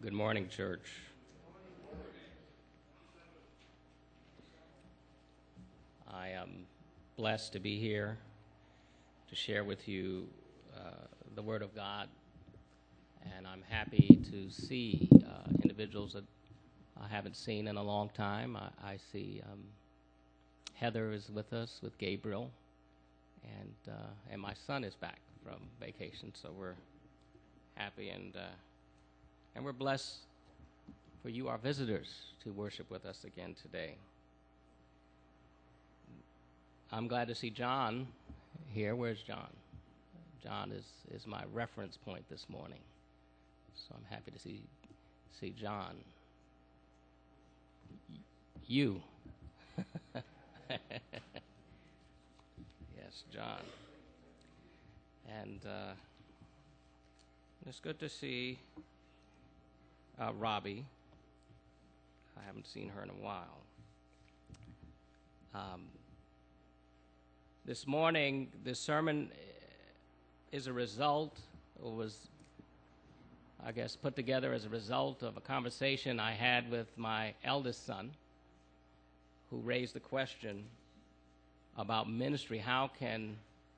Good morning, church. I am blessed to be here to share with you the Word of God, and I'm happy to see individuals that I haven't seen in a long time. I see Heather is with us, with Gabriel, and my son is back from vacation, so we're happy and we're blessed for you, our visitors, to worship with us again today. I'm glad to see John here. Where's John? John is my reference point this morning, so I'm happy to see John. You. Yes, John. And it's good to see Robbie. I haven't seen her in a while. This morning, this sermon is a result, or was, I guess, put together as a result of a conversation I had with my eldest son, who raised the question about ministry. How can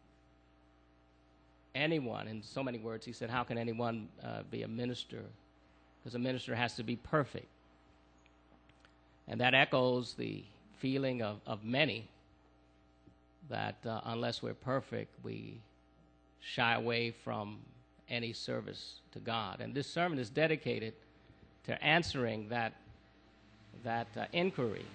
anyone, in so many words, he said, how can anyone be a minister? Because a minister has to be perfect. And that echoes the feeling of many that unless we're perfect, we shy away from any service to God. And this sermon is dedicated to answering that inquiry.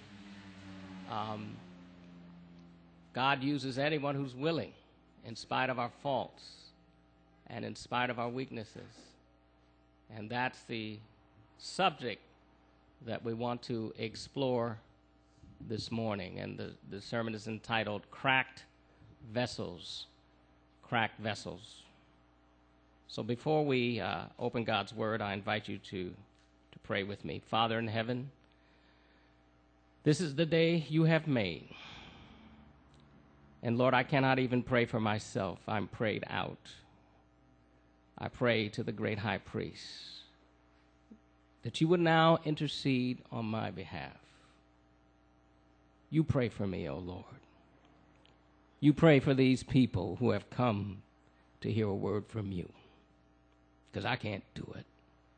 God uses anyone who's willing, in spite of our faults and in spite of our weaknesses. And that's the subject that we want to explore this morning. And the sermon is entitled Cracked Vessels. Cracked Vessels. So before we open God's Word, I invite you to pray with me. Father in heaven, this is the day you have made. And Lord, I cannot even pray for myself. I'm prayed out. I pray to the great high priest that you would now intercede on my behalf. You pray for me, O Lord. You pray for these people who have come to hear a word from you, because I can't do it.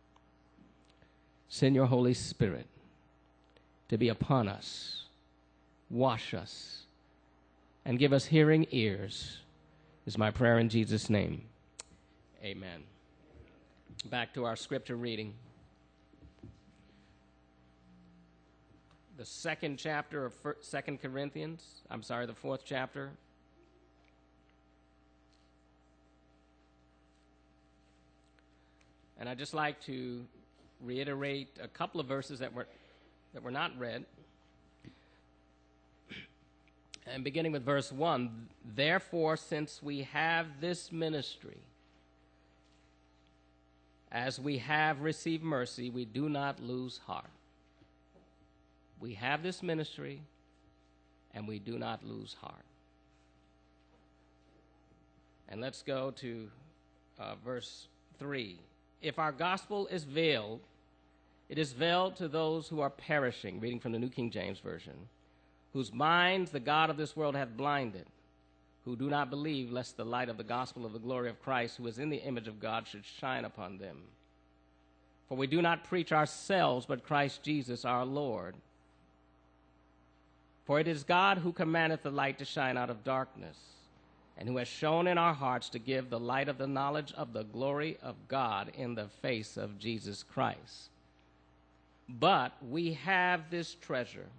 Send your Holy Spirit to be upon us, wash us, and give us hearing ears, is my prayer in Jesus' name. Amen. Back to our scripture reading. The second chapter of 2 Corinthians. The fourth chapter. And I'd just like to reiterate a couple of verses that were not read. And beginning with verse 1, therefore, since we have this ministry, as we have received mercy, we do not lose heart. We have this ministry, and we do not lose heart. And let's go to verse 3. If our gospel is veiled, it is veiled to those who are perishing, reading from the New King James Version, whose minds the God of this world hath blinded, who do not believe, lest the light of the gospel of the glory of Christ, who is in the image of God, should shine upon them. For we do not preach ourselves, but Christ Jesus our Lord. For it is God who commandeth the light to shine out of darkness, and who has shown in our hearts to give the light of the knowledge of the glory of God in the face of Jesus Christ. But we have this treasure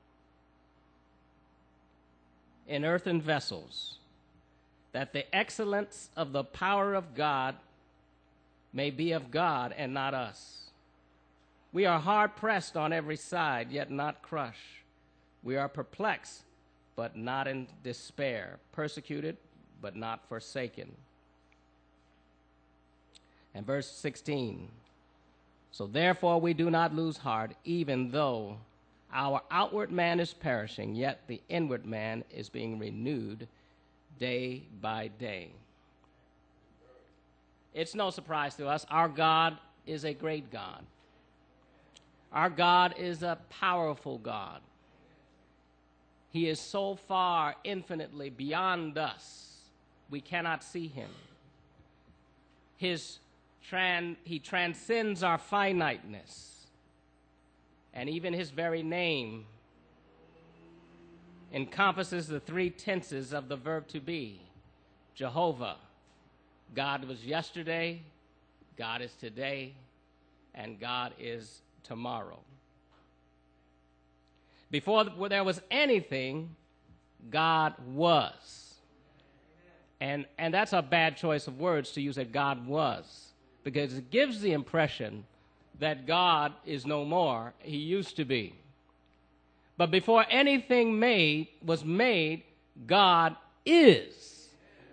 in earthen vessels, that the excellence of the power of God may be of God and not us. We are hard pressed on every side, yet not crushed. We are perplexed, but not in despair, persecuted, but not forsaken. And verse 16, so therefore we do not lose heart, even though our outward man is perishing, yet the inward man is being renewed day by day. It's no surprise to us. Our God is a great God. Our God is a powerful God. He is so far infinitely beyond us, we cannot see him. He transcends our finiteness, and even his very name encompasses the three tenses of the verb to be. Jehovah, God was yesterday, God is today, and God is tomorrow. Before there was anything, God was. And that's a bad choice of words to use, that God was, because it gives the impression that God is no more. He used to be. But before anything was made, God is.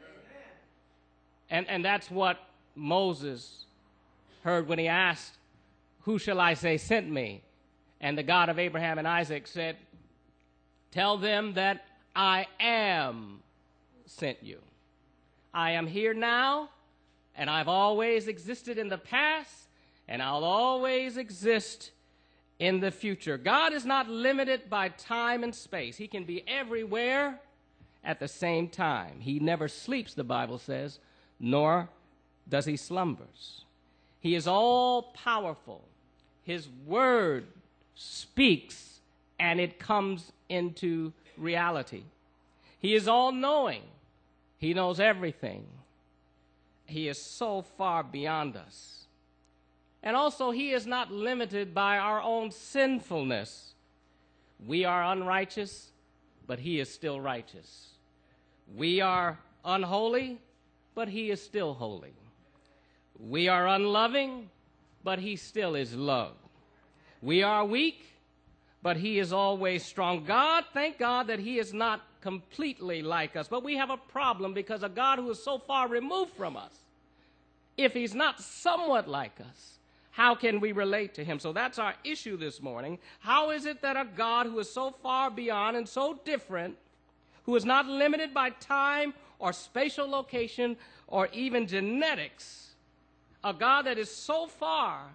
And that's what Moses heard when he asked, "Who shall I say sent me?" And the God of Abraham and Isaac said, "Tell them that I am sent you. I am here now, and I've always existed in the past, and I'll always exist in the future." God is not limited by time and space. He can be everywhere at the same time. He never sleeps, the Bible says, nor does he slumbers. He is all-powerful. His word speaks, and it comes into reality. He is all-knowing. He knows everything. He is so far beyond us. And also, he is not limited by our own sinfulness. We are unrighteous, but he is still righteous. We are unholy, but he is still holy. We are unloving, but he still is loved. We are weak, but he is always strong. Thank God that he is not completely like us, but we have a problem because a God who is so far removed from us, if he's not somewhat like us, how can we relate to him? So that's our issue this morning. How is it that a God who is so far beyond and so different, who is not limited by time or spatial location or even genetics, a God that is so far,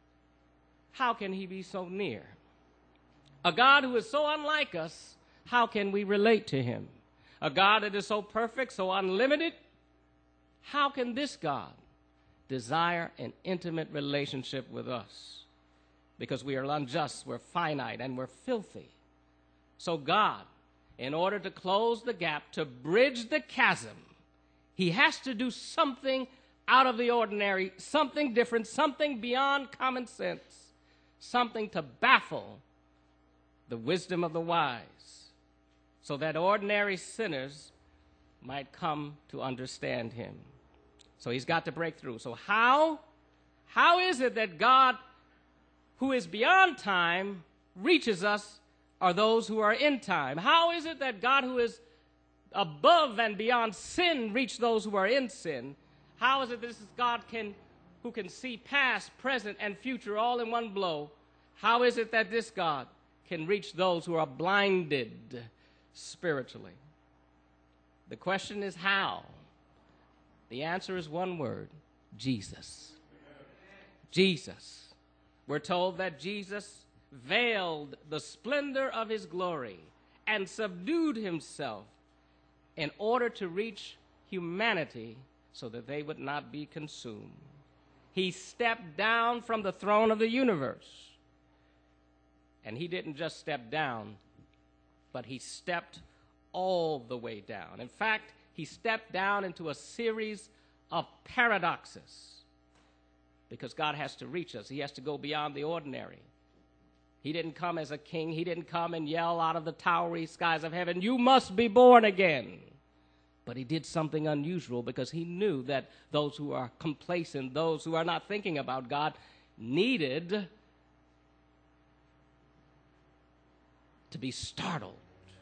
how can he be so near? A God who is so unlike us, how can we relate to him? A God that is so perfect, so unlimited, how can this God desire an intimate relationship with us? Because we are unjust, we're finite, and we're filthy. So God, in order to close the gap, to bridge the chasm, he has to do something out of the ordinary, something different, something beyond common sense, something to baffle the wisdom of the wise, so that ordinary sinners might come to understand him. So he's got to break through. So how is it that God, who is beyond time, reaches us, or those who are in time? How is it that God, who is above and beyond sin, reach those who are in sin? How is it this is God who can see past, present, and future all in one blow? How is it that this God can reach those who are blinded spiritually? The question is how. The answer is one word: Jesus. Jesus. We're told that Jesus veiled the splendor of his glory and subdued himself in order to reach humanity so that they would not be consumed. He stepped down from the throne of the universe. And he didn't just step down, but he stepped all the way down. In fact, he stepped down into a series of paradoxes, because God has to reach us. He has to go beyond the ordinary. He didn't come as a king. He didn't come and yell out of the towery skies of heaven, "You must be born again." But he did something unusual, because he knew that those who are complacent, those who are not thinking about God, needed to be startled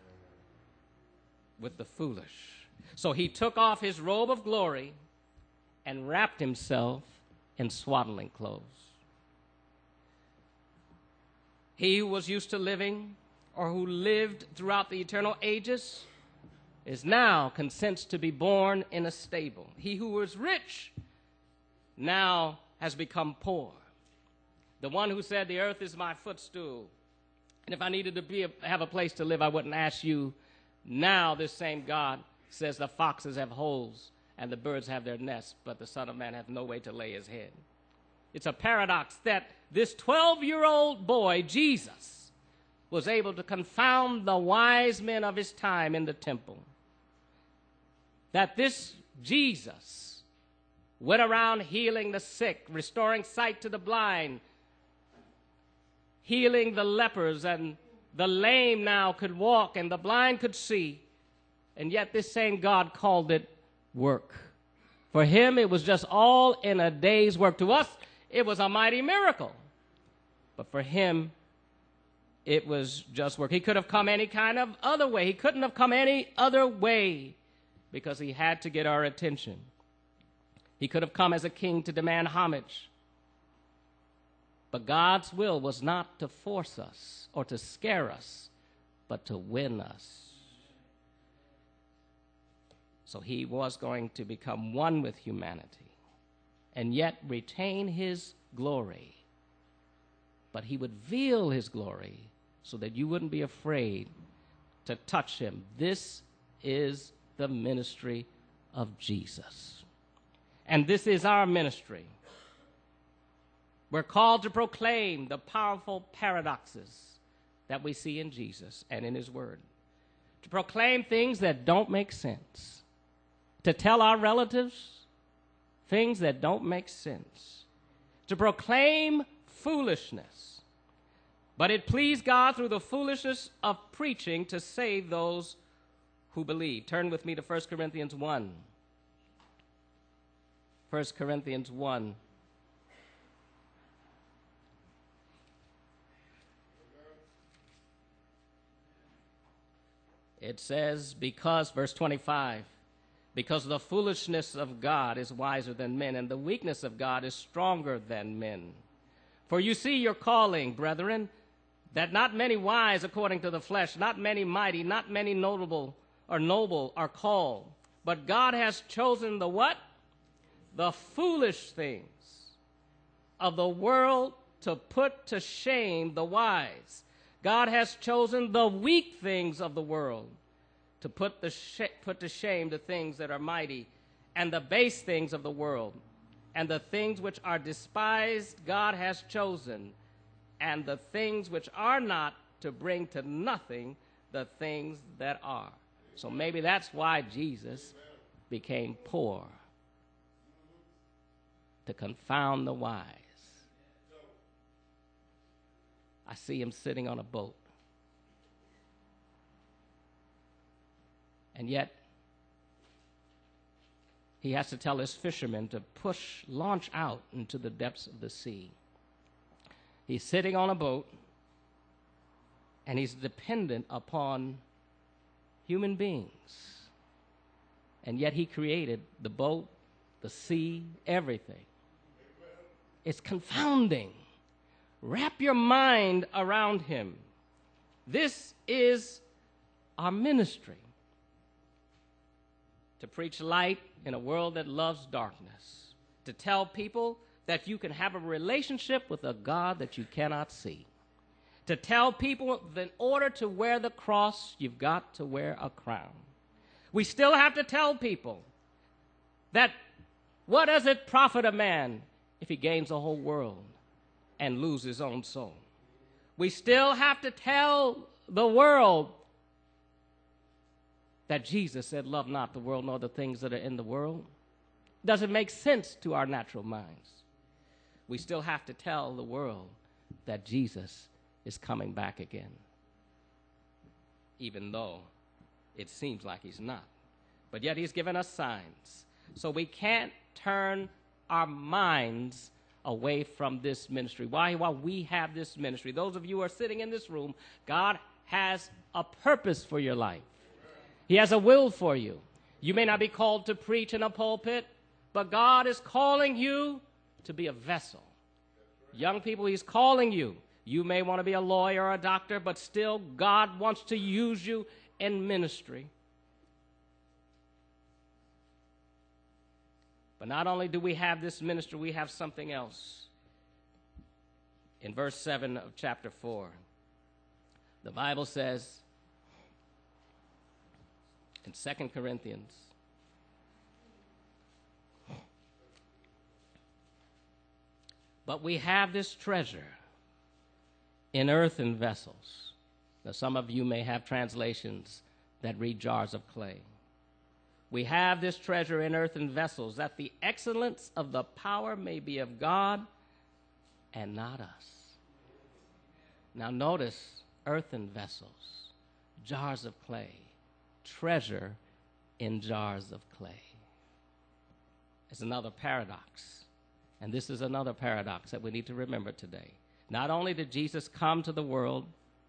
with the foolish. So he took off his robe of glory and wrapped himself in swaddling clothes. He who was used to living, or who lived throughout the eternal ages, is now consents to be born in a stable. He who was rich now has become poor, The one who said, the earth is my footstool, and if I needed to have a place to live, I wouldn't ask you. Now this same God says the foxes have holes and the birds have their nests, but the Son of Man hath no way to lay his head. It's a paradox that this 12-year-old boy, Jesus, was able to confound the wise men of his time in the temple. That this Jesus went around healing the sick, restoring sight to the blind, healing the lepers, and the lame now could walk and the blind could see. And yet this same God called it work. For him, it was just all in a day's work. To us, it was a mighty miracle. But for him, it was just work. He could have come any kind of other way. He couldn't have come any other way because he had to get our attention. He could have come as a king to demand homage. But God's will was not to force us or to scare us, but to win us. So he was going to become one with humanity and yet retain his glory. But he would veil his glory so that you wouldn't be afraid to touch him. This is the ministry of Jesus. And this is our ministry. We're called to proclaim the powerful paradoxes that we see in Jesus and in his word. To proclaim things that don't make sense. To tell our relatives things that don't make sense. To proclaim foolishness. But it pleased God through the foolishness of preaching to save those who believe. Turn with me to 1 Corinthians 1. 1 Corinthians 1. It says, because, verse 25, because the foolishness of God is wiser than men, and the weakness of God is stronger than men. For you see your calling, brethren, that not many wise according to the flesh, not many mighty, not many notable or noble are called. But God has chosen the what? The foolish things of the world to put to shame the wise. God has chosen the weak things of the world to put to shame the things that are mighty, and the base things of the world, and the things which are despised God has chosen, and the things which are not, to bring to nothing the things that are. So maybe that's why Jesus became poor, to confound the wise. I see him sitting on a boat. And yet, he has to tell his fishermen to launch out into the depths of the sea. He's sitting on a boat, and he's dependent upon human beings. And yet he created the boat, the sea, everything. It's confounding. Wrap your mind around him. This is our ministry. To preach light in a world that loves darkness. To tell people that you can have a relationship with a God that you cannot see. To tell people that in order to wear the cross, you've got to wear a crown. We still have to tell people that what does it profit a man if he gains the whole world and loses his own soul? We still have to tell the world that Jesus said, love not the world nor the things that are in the world. Doesn't make sense to our natural minds. We still have to tell the world that Jesus is coming back again, even though it seems like he's not. But yet he's given us signs. So we can't turn our minds away from this ministry. Why we have this ministry? Those of you who are sitting in this room, God has a purpose for your life. He has a will for you. You may not be called to preach in a pulpit, but God is calling you to be a vessel. Young people, he's calling you. You may want to be a lawyer or a doctor, but still God wants to use you in ministry. But not only do we have this ministry, we have something else. in verse 7 of chapter 4. The Bible says in 2 Corinthians, but we have this treasure in earthen vessels. Now, some of you may have translations that read jars of clay. We have this treasure in earthen vessels, that the excellence of the power may be of God and not us. Now notice, earthen vessels, jars of clay, treasure in jars of clay. It's another paradox. And this is another paradox that we need to remember today. Not only did Jesus come to the world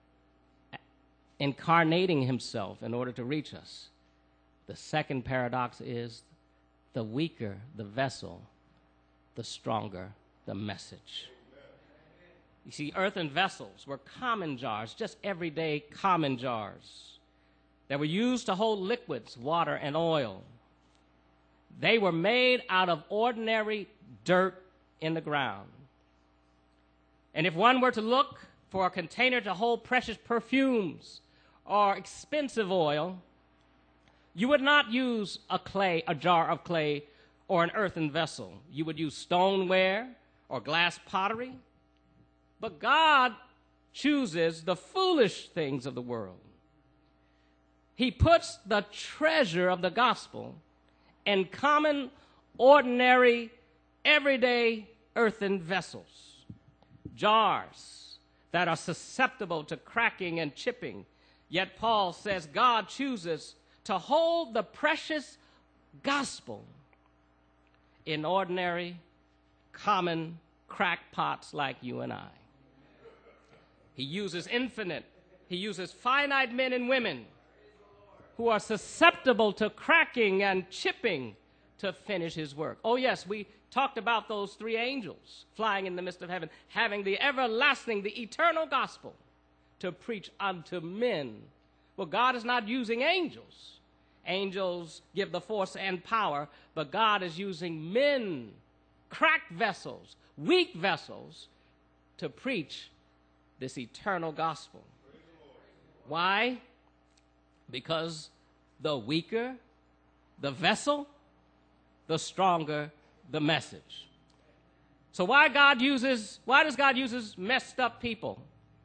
incarnating himself in order to reach us, the second paradox is the weaker the vessel, the stronger the message. You see, earthen vessels were common jars, just everyday common jars that were used to hold liquids, water, and oil. They were made out of ordinary dirt in the ground. And if one were to look for a container to hold precious perfumes or expensive oil, you would not use a jar of clay or an earthen vessel. You would use stoneware or glass pottery. But God chooses the foolish things of the world. He puts the treasure of the gospel in common, ordinary, everyday earthen vessels, jars that are susceptible to cracking and chipping. Yet Paul says God chooses to hold the precious gospel in ordinary, common crackpots like you and I. He uses finite men and women who are susceptible to cracking and chipping to finish his work. Oh yes, we talked about those three angels flying in the midst of heaven, having the everlasting, the eternal gospel to preach unto men. Well, God is not using angels. Angels give the force and power, but God is using men, cracked vessels, weak vessels, to preach this eternal gospel. Why? Because the weaker the vessel, the stronger the message. So why does God use messed up people?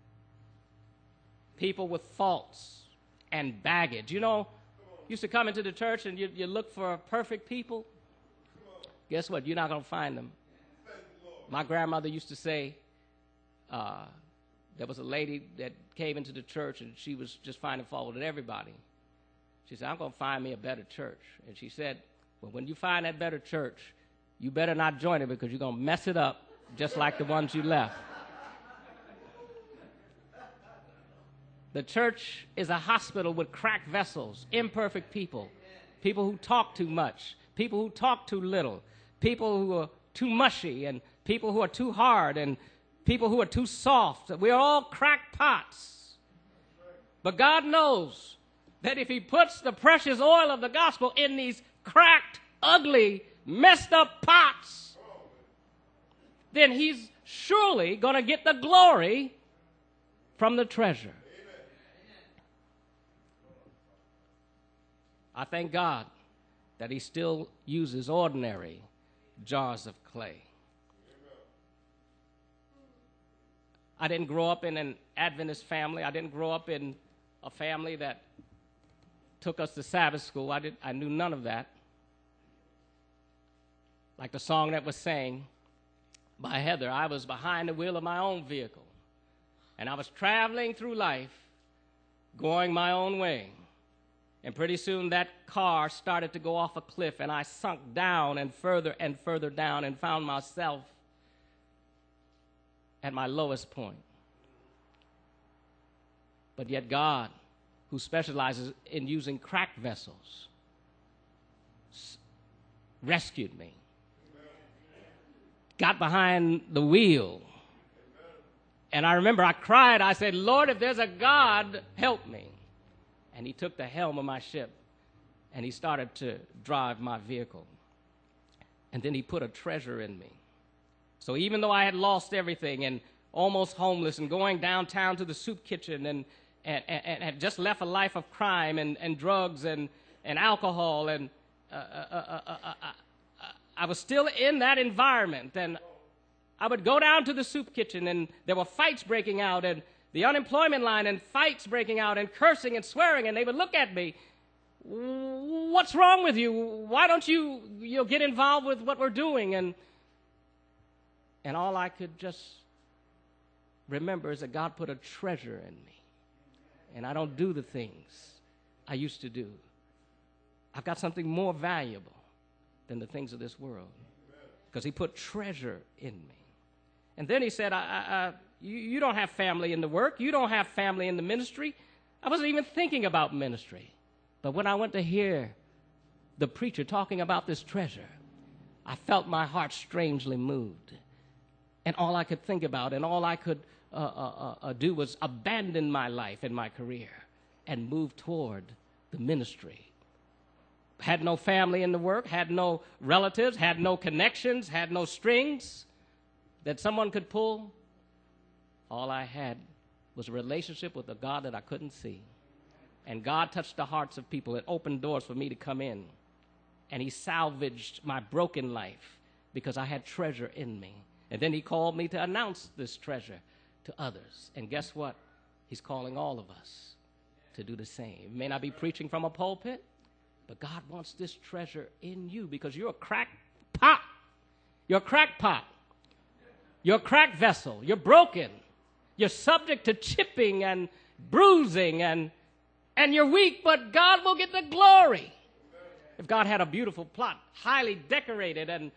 People with faults and baggage. You know, used to come into the church and you look for perfect people. Guess what? You're not going to find them. My grandmother used to say, there was a lady that came into the church and she was just finding fault with everybody. She said, I'm going to find me a better church. And she said, well, when you find that better church, you better not join it because you're going to mess it up just like the ones you left. The church is a hospital with cracked vessels, imperfect people, people who talk too much, people who talk too little, people who are too mushy, and people who are too hard, and people who are too soft. We're all cracked pots. But God knows that if he puts the precious oil of the gospel in these cracked, ugly, messed up pots, then he's surely going to get the glory from the treasure. I thank God that he still uses ordinary jars of clay. I didn't grow up in an Adventist family. I didn't grow up in a family that took us to Sabbath school. I knew none of that. Like the song that was sang by Heather, I was behind the wheel of my own vehicle, and I was traveling through life, going my own way. And pretty soon that car started to go off a cliff, and I sunk down and further down and found myself at my lowest point. But yet God, who specializes in using cracked vessels, rescued me. Got behind the wheel. And I remember I cried. I said, Lord, if there's a God, help me. And he took the helm of my ship and he started to drive my vehicle. And then he put a treasure in me. So even though I had lost everything and almost homeless and going downtown to the soup kitchen and had just left a life of crime and drugs and alcohol. And I was still in that environment. And I would go down to the soup kitchen, and there were fights breaking out, and the unemployment line, and fights breaking out, and cursing and swearing. And they would look at me, "What's wrong with you? Why don't you get involved with what we're doing?" And all I could just remember is that God put a treasure in me. And I don't do the things I used to do. I've got something more valuable than the things of this world, because he put treasure in me. And then he said, you don't have family in the work. You don't have family in the ministry. I wasn't even thinking about ministry. But when I went to hear the preacher talking about this treasure, I felt my heart strangely moved. And all I could think about and all I could do was abandon my life and my career and move toward the ministry. Had no family in the work, had no relatives, had no connections, had no strings that someone could pull. All I had was a relationship with a God that I couldn't see. And God touched the hearts of people. It opened doors for me to come in. And he salvaged my broken life because I had treasure in me. And then he called me to announce this treasure to others. And guess what? He's calling all of us to do the same. It may not be preaching from a pulpit, but God wants this treasure in you, because you're a cracked pot. You're a cracked pot. You're a cracked vessel. You're broken. You're subject to chipping and bruising, and you're weak, but God will get the glory. If God had a beautiful plot, highly decorated and,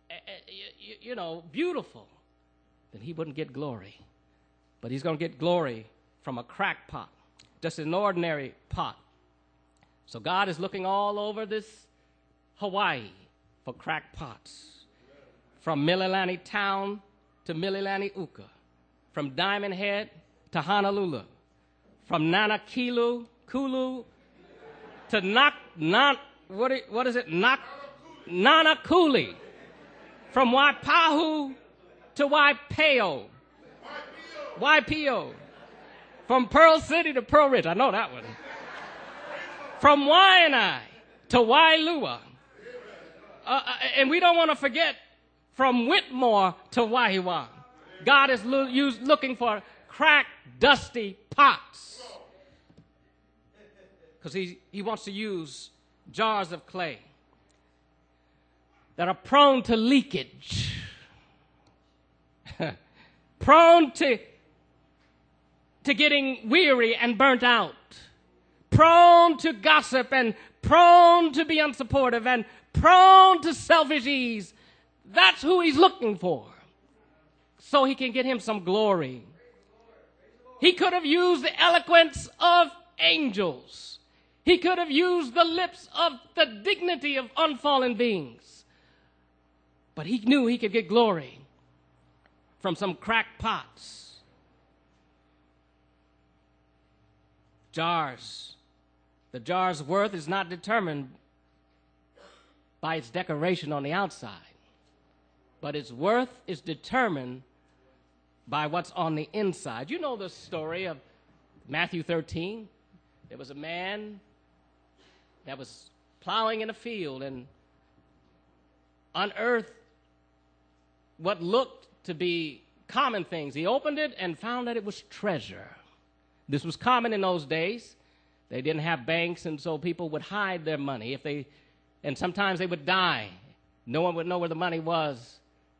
beautiful, then he wouldn't get glory. But he's going to get glory from a cracked pot, just an ordinary pot. So God is looking all over this Hawaii for cracked pots. From Mililani Town to Mililani Uka. From Diamond Head to Honolulu. From Nanakulu to Nanakuli. From Waipahu to Waipio. From Pearl City to Pearl Ridge. I know that one. From Waianae to Wailua. And we don't want to forget from Whitmore to Wahiwa. God is looking for cracked, dusty pots. Because he wants to use jars of clay that are prone to leakage, prone to getting weary and burnt out, prone to gossip and prone to be unsupportive and prone to selfish ease. That's who he's looking for, so he can get him some glory. He could have used the eloquence of angels. He could have used the lips of the dignity of unfallen beings. But he knew he could get glory from some cracked pots. Jars. The jar's worth is not determined by its decoration on the outside, but its worth is determined by what's on the inside. You know the story of Matthew 13. There was a man that was plowing in a field and unearthed what looked to be common things. He opened it and found that it was treasure. This was common in those days. They didn't have banks, and so people would hide their money. And sometimes they would die. No one would know where the money was,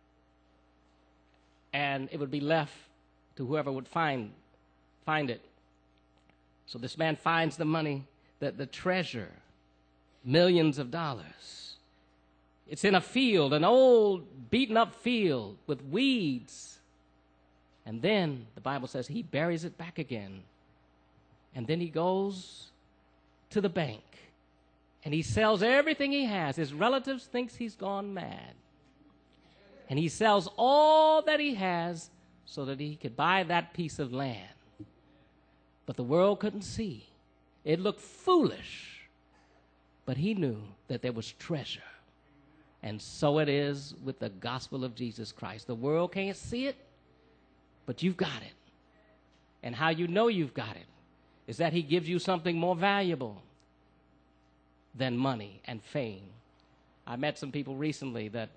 and it would be left to whoever would find it. So this man finds the money, the treasure, millions of dollars. It's in a field, an old, beaten-up field with weeds. And then, the Bible says, he buries it back again. And then he goes to the bank, and he sells everything he has. His relatives think he's gone mad. And he sells all that he has so that he could buy that piece of land. But the world couldn't see. It looked foolish. But he knew that there was treasure. And so it is with the gospel of Jesus Christ. The world can't see it, but you've got it. And how you know you've got it is that he gives you something more valuable than money and fame. I met some people recently that,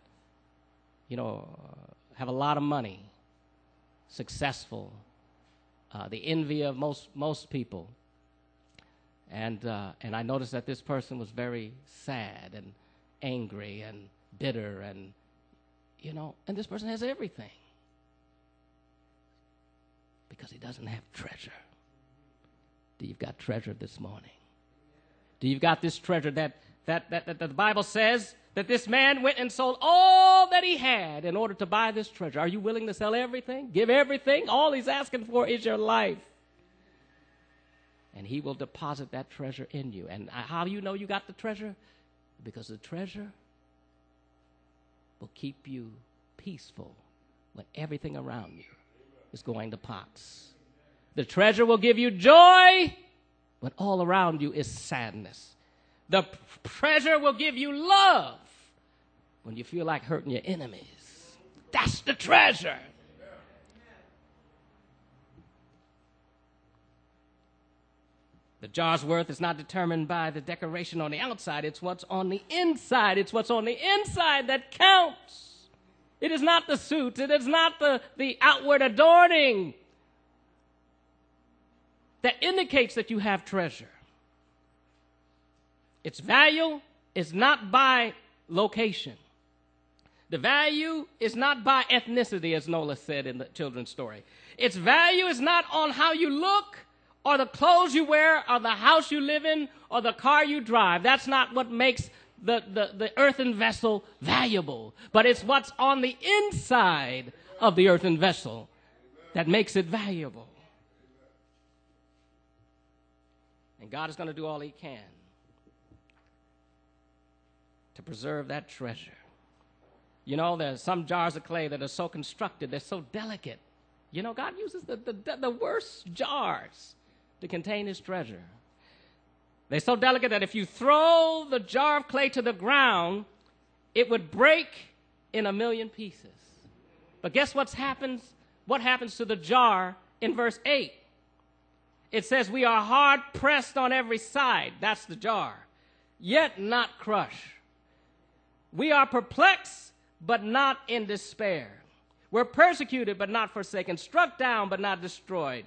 have a lot of money, successful, the envy of most people. And I noticed that this person was very sad and angry and bitter and this person has everything because he doesn't have treasure. Do you've got treasure this morning? Do you've got this treasure that the Bible says that this man went and sold all that he had in order to buy this treasure? Are you willing to sell everything? Give everything? All he's asking for is your life. And he will deposit that treasure in you. And how do you know you got the treasure? Because the treasure will keep you peaceful when everything around you is going to pots. The treasure will give you joy when all around you is sadness. The treasure will give you love when you feel like hurting your enemies. That's the treasure. The jar's worth is not determined by the decoration on the outside. It's what's on the inside. It's what's on the inside that counts. It is not the suit. It is not the outward adorning that indicates that you have treasure. Its value is not by location. The value is not by ethnicity, as Nola said in the children's story. Its value is not on how you look or the clothes you wear or the house you live in or the car you drive. That's not what makes the earthen vessel valuable. But it's what's on the inside of the earthen vessel that makes it valuable. And God is going to do all he can to preserve that treasure. There's some jars of clay that are so constructed, they're so delicate. God uses the worst jars to contain his treasure. They're so delicate that if you throw the jar of clay to the ground, it would break in 1,000,000 pieces. But guess what happens to the jar in verse 8? It says, we are hard pressed on every side. That's the jar. Yet not crushed. We are perplexed, but not in despair. We're persecuted, but not forsaken. Struck down, but not destroyed.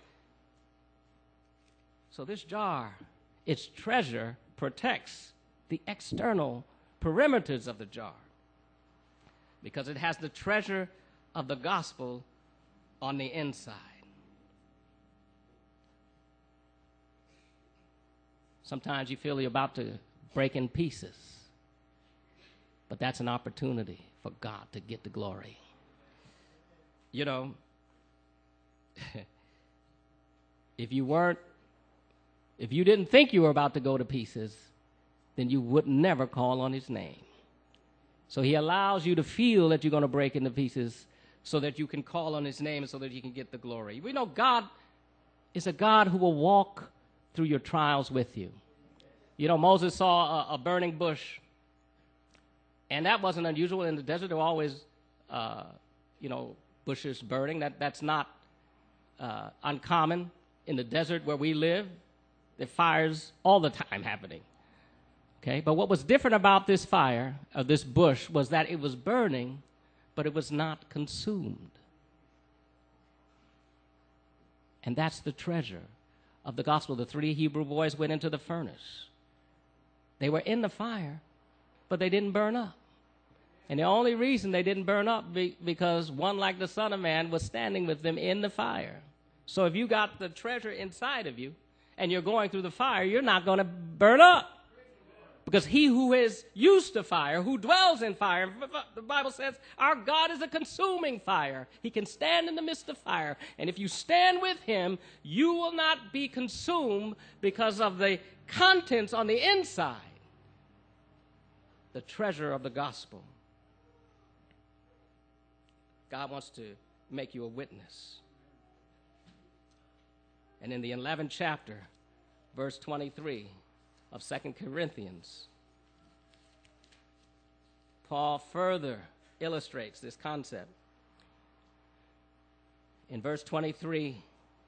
So this jar, its treasure, protects the external perimeters of the jar because it has the treasure of the gospel on the inside. Sometimes you feel you're about to break in pieces, but that's an opportunity for God to get the glory. If you didn't think you were about to go to pieces, then you would never call on his name. So he allows you to feel that you're going to break into pieces so that you can call on his name and so that you can get the glory. We know God is a God who will walk through your trials with you. Moses saw a burning bush, and that wasn't unusual in the desert. There were always, bushes burning. That's not uncommon in the desert where we live. There are fires all the time happening. Okay, but what was different about this fire, of this bush, was that it was burning, but it was not consumed. And that's the treasure of the gospel. The 3 Hebrew boys went into the furnace. They were in the fire, but they didn't burn up. And the only reason they didn't burn up because one, like the Son of Man, was standing with them in the fire. So if you got the treasure inside of you and you're going through the fire, you're not going to burn up. Because he who is used to fire, who dwells in fire, the Bible says our God is a consuming fire. He can stand in the midst of fire. And if you stand with him, you will not be consumed because of the contents on the inside, the treasure of the gospel. God wants to make you a witness. And in the 11th chapter, verse 23 of 2 Corinthians, Paul further illustrates this concept. In verse 23,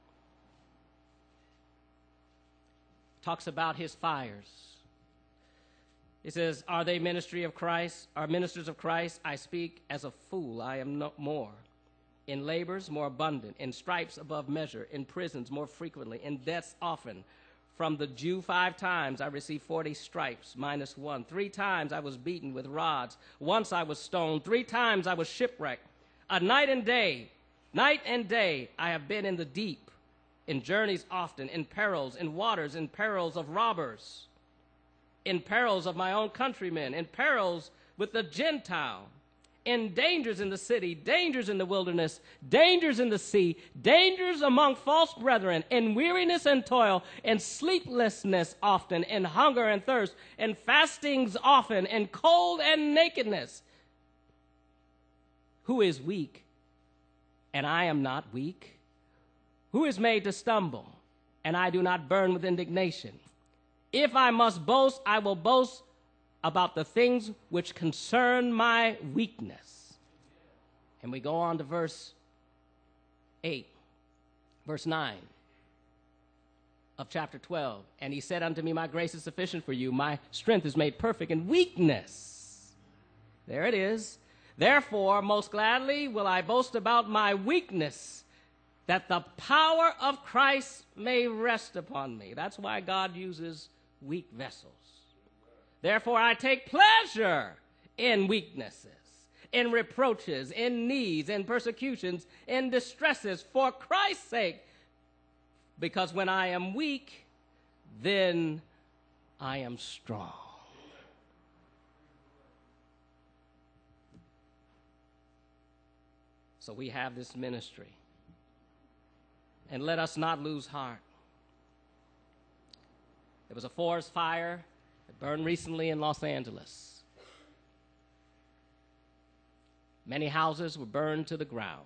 talks about his fires. It says, are they ministry of Christ? Are ministers of Christ? I speak as a fool. I am no more. In labors more abundant, in stripes above measure, in prisons more frequently, in deaths often. From the Jew 5 times I received 40 stripes, minus 1. 3 times I was beaten with rods. Once I was stoned. 3 times I was shipwrecked. Night and day I have been in the deep, in journeys often, in perils, in waters, in perils of robbers, in perils of my own countrymen, in perils with the Gentile, in dangers in the city, dangers in the wilderness, dangers in the sea, dangers among false brethren, in weariness and toil, in sleeplessness often, in hunger and thirst, in fastings often, in cold and nakedness. Who is weak, and I am not weak? Who is made to stumble, and I do not burn with indignation? If I must boast, I will boast about the things which concern my weakness. And we go on to verse 9 of chapter 12. And he said unto me, my grace is sufficient for you. My strength is made perfect in weakness. There it is. Therefore, most gladly will I boast about my weakness, that the power of Christ may rest upon me. That's why God uses weak vessels. Therefore, I take pleasure in weaknesses, in reproaches, in needs, in persecutions, in distresses, for Christ's sake. Because when I am weak, then I am strong. So we have this ministry. And let us not lose heart. There was a forest fire that burned recently in Los Angeles. Many houses were burned to the ground.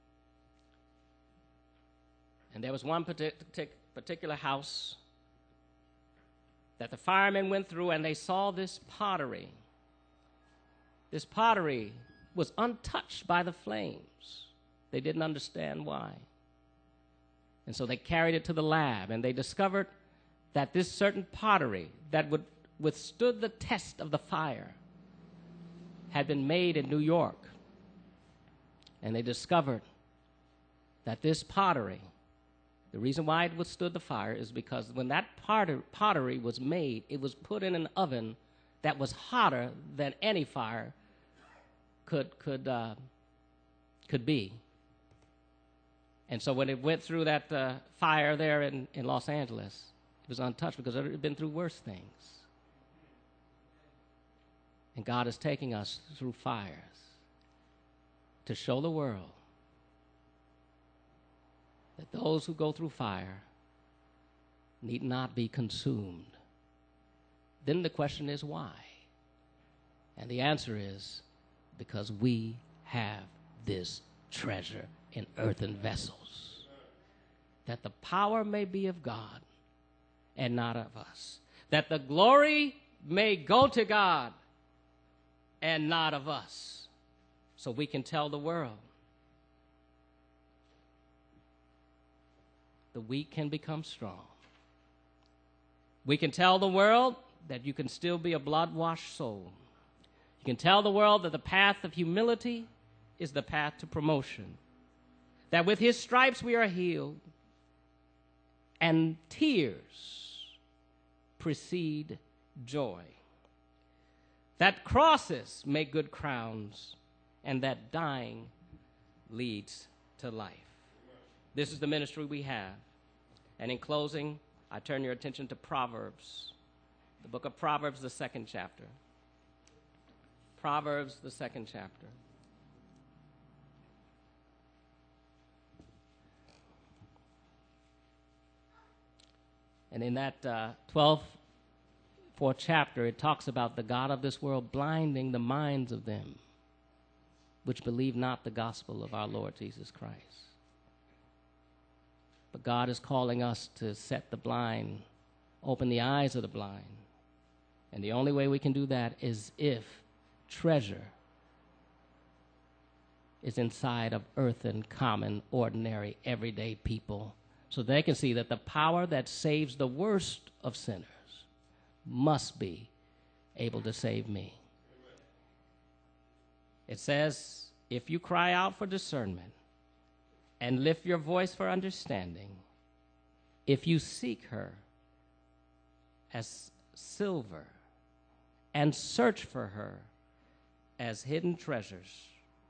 And there was one particular house that the firemen went through, and they saw this pottery. This pottery was untouched by the flames. They didn't understand why. And so they carried it to the lab, and they discovered that this certain pottery that would withstood the test of the fire had been made in New York. And they discovered that this pottery, the reason why it withstood the fire is because when that pottery was made, it was put in an oven that was hotter than any fire could be. And so when it went through that fire there in Los Angeles, it was untouched because it had been through worse things. And God is taking us through fires to show the world that those who go through fire need not be consumed. Then the question is why? And the answer is because we have this treasure in earthen vessels, that the power may be of God and not of us, that the glory may go to God and not of us, so we can tell the world the weak can become strong. We can tell the world that you can still be a blood-washed soul. You can tell the world that the path of humility is the path to promotion, that with his stripes we are healed, and tears precede joy, that crosses make good crowns, and that dying leads to life. This is the ministry we have. And in closing, I turn your attention to Proverbs, the book of Proverbs, the 2nd chapter. Proverbs, the 2nd chapter. And in that 4th chapter, it talks about the God of this world blinding the minds of them which believe not the gospel of our Lord Jesus Christ. But God is calling us to set the blind, open the eyes of the blind. And the only way we can do that is if treasure is inside of earthen, common, ordinary, everyday people, so they can see that the power that saves the worst of sinners must be able to save me. It says, if you cry out for discernment and lift your voice for understanding, if you seek her as silver and search for her as hidden treasures,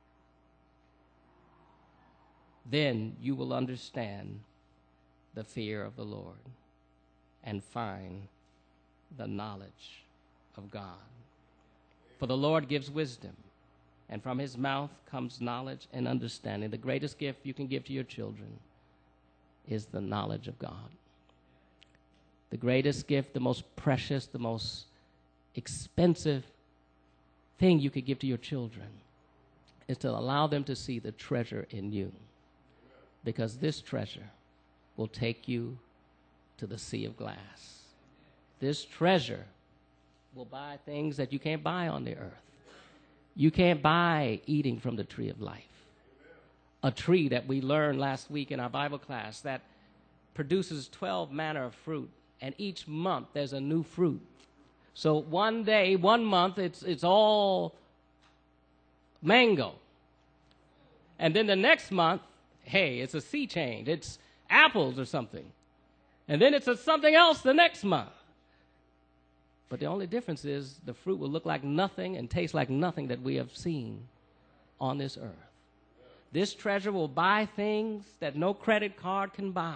then you will understand the fear of the Lord and find the knowledge of God. For the Lord gives wisdom, and from his mouth comes knowledge and understanding. The greatest gift you can give to your children is the knowledge of God. The greatest gift, the most precious, the most expensive thing you could give to your children is to allow them to see the treasure in you. Because this treasure will take you to the sea of glass. This treasure will buy things that you can't buy on the earth. You can't buy eating from the tree of life. A tree that we learned last week in our Bible class that produces 12 manner of fruit, and each month there's a new fruit. So one day, 1 month, it's all mango. And then the next month, hey, it's a sea change. It's apples or something. And then it's something else the next month. But the only difference is the fruit will look like nothing and taste like nothing that we have seen on this earth. This treasure will buy things that no credit card can buy.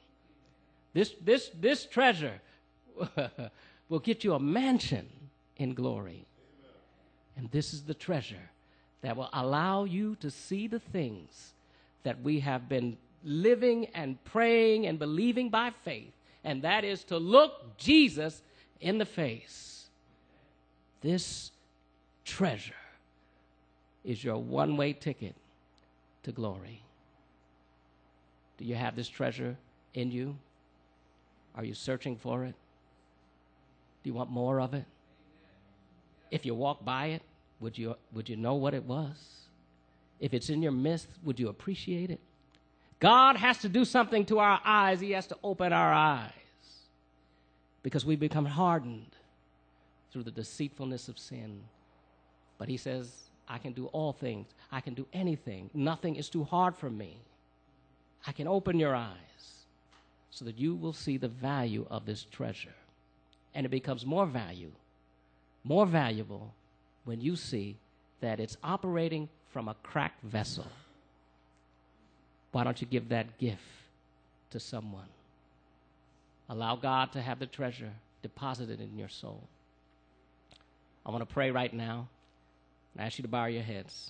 This treasure will get you a mansion in glory. And this is the treasure that will allow you to see the things that we have been living and praying and believing by faith, and that is to look Jesus in the face. This treasure is your one-way ticket to glory. Do you have this treasure in you? Are you searching for it? Do you want more of it? If you walk by it, would you know what it was? If it's in your midst, would you appreciate it? God has to do something to our eyes. He has to open our eyes because we become hardened through the deceitfulness of sin. But he says, I can do all things. I can do anything. Nothing is too hard for me. I can open your eyes so that you will see the value of this treasure. And it becomes more valuable when you see that it's operating from a cracked vessel. Why don't you give that gift to someone? Allow God to have the treasure deposited in your soul. I want to pray right now and ask you to bow your heads.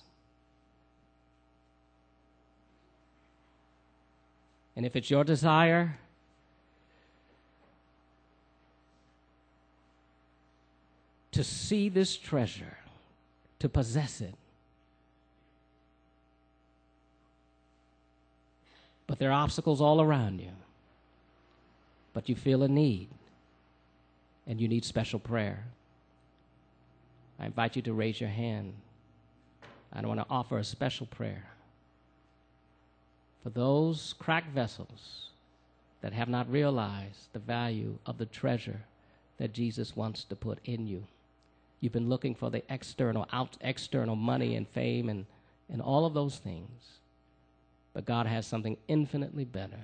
And if it's your desire to see this treasure, to possess it, but there are obstacles all around you, but you feel a need, and you need special prayer, I invite you to raise your hand. I want to offer a special prayer for those cracked vessels that have not realized the value of the treasure that Jesus wants to put in you. You've been looking for the external money and fame and all of those things. But God has something infinitely better.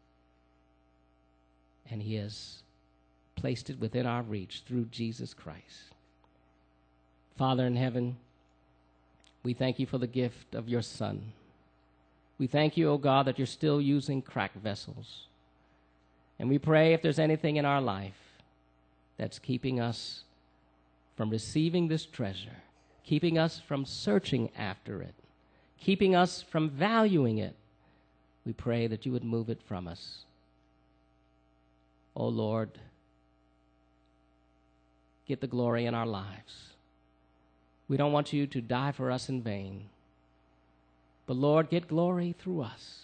And he has placed it within our reach through Jesus Christ. Father in heaven, we thank you for the gift of your Son. We thank you, O God, that you're still using cracked vessels. And we pray if there's anything in our life that's keeping us from receiving this treasure, keeping us from searching after it, keeping us from valuing it, we pray that you would move it from us. Oh Lord, get the glory in our lives. We don't want you to die for us in vain. But Lord, get glory through us.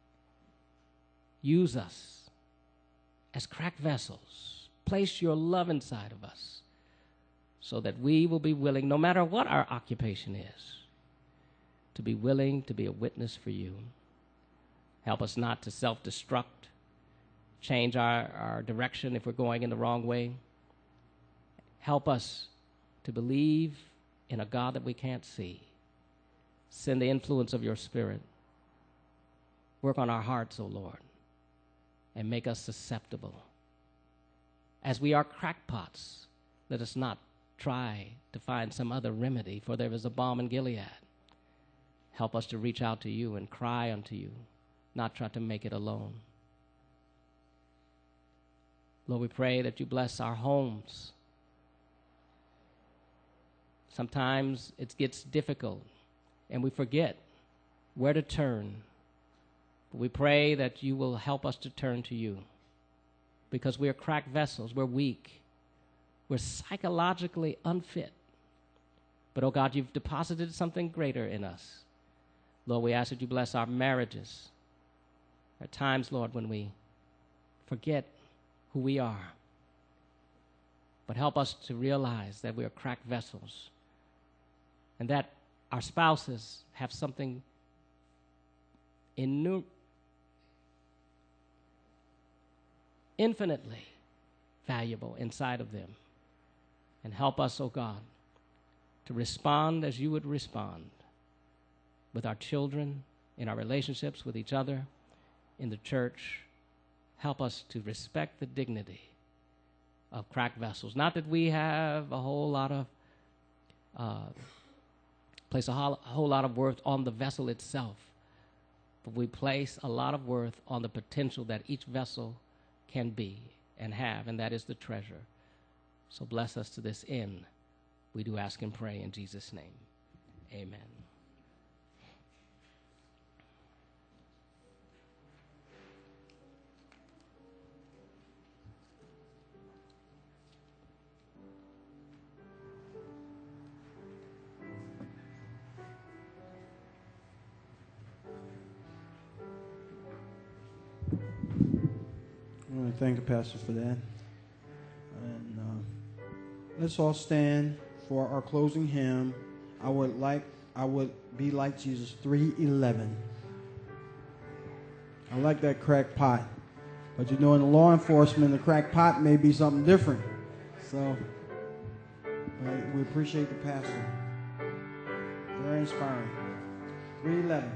Use us as cracked vessels. Place your love inside of us so that we will be willing, no matter what our occupation is, to be willing to be a witness for you. Help us not to self-destruct, change our direction if we're going in the wrong way. Help us to believe in a God that we can't see. Send the influence of your Spirit. Work on our hearts, O Lord, and make us susceptible. As we are crackpots, let us not try to find some other remedy, for there is a balm in Gilead. Help us to reach out to you and cry unto you, not try to make it alone. Lord, we pray that you bless our homes. Sometimes it gets difficult, and we forget where to turn. But we pray that you will help us to turn to you, because we are cracked vessels. We're weak. We're psychologically unfit. But, oh God, you've deposited something greater in us. Lord, we ask that you bless our marriages. There are times, Lord, when we forget who we are. But help us to realize that we are cracked vessels and that our spouses have something infinitely valuable inside of them. And help us, oh God, to respond as you would respond with our children, in our relationships with each other, in the church. Help us to respect the dignity of cracked vessels. Not that we have a whole lot of, place a whole lot of worth on the vessel itself, but we place a lot of worth on the potential that each vessel can be and have, and that is the treasure. So bless us to this end. We do ask and pray in Jesus' name. Amen. I want to thank the pastor for that. And let's all stand for our closing hymn. I would be like Jesus, 3:11. I like that crack pot. But you know, in the law enforcement, the crack pot may be something different. So we appreciate the pastor. Very inspiring. 3:11.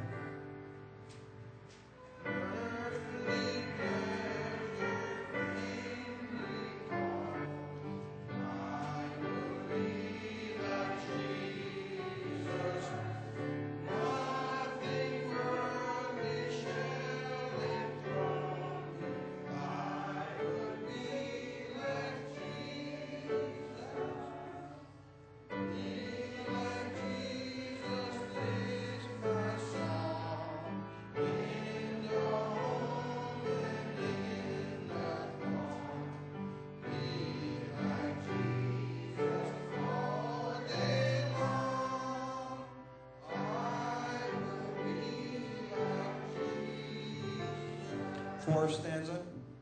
Fourth stanza.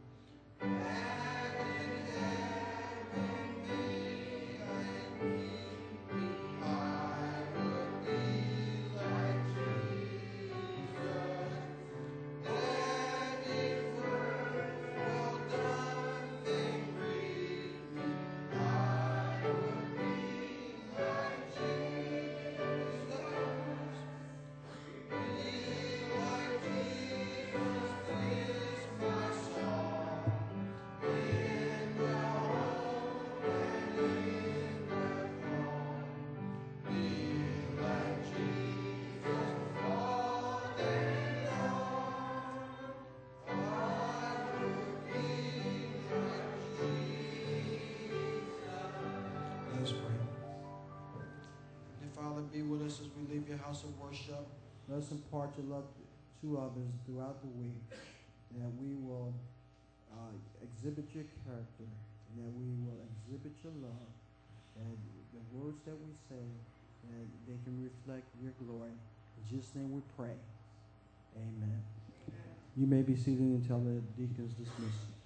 Be with us as we leave your house of worship. Let us impart your love to others throughout the week, that we will exhibit your character, and that we will exhibit your love, and the words that we say, that they can reflect your glory. In Jesus' name we pray. Amen. You may be seated until the deacons dismiss.